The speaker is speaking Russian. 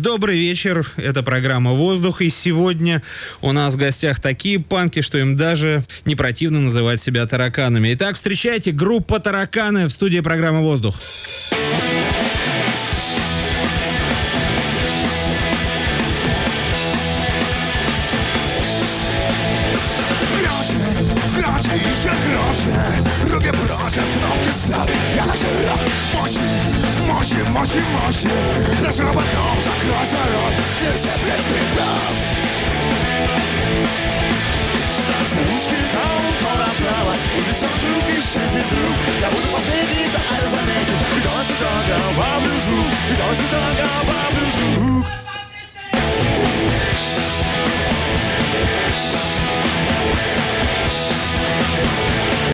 Добрый вечер, это программа «Воздух», и сегодня у нас в гостях такие панки, что им даже не противно называть себя тараканами. Итак, встречайте, группа «Тараканы» в студии программы «Воздух». Громче, еще громче, руки прочь, кнопки ставь. Я хочу мощи. Прошу потом закройся рот, держи, блядь, скрипка. Все ручки там направо, улица вдруг исчезнет вдруг. Я буду последний, да это заметит. И дождь дорога во внизу, и дождь дорога.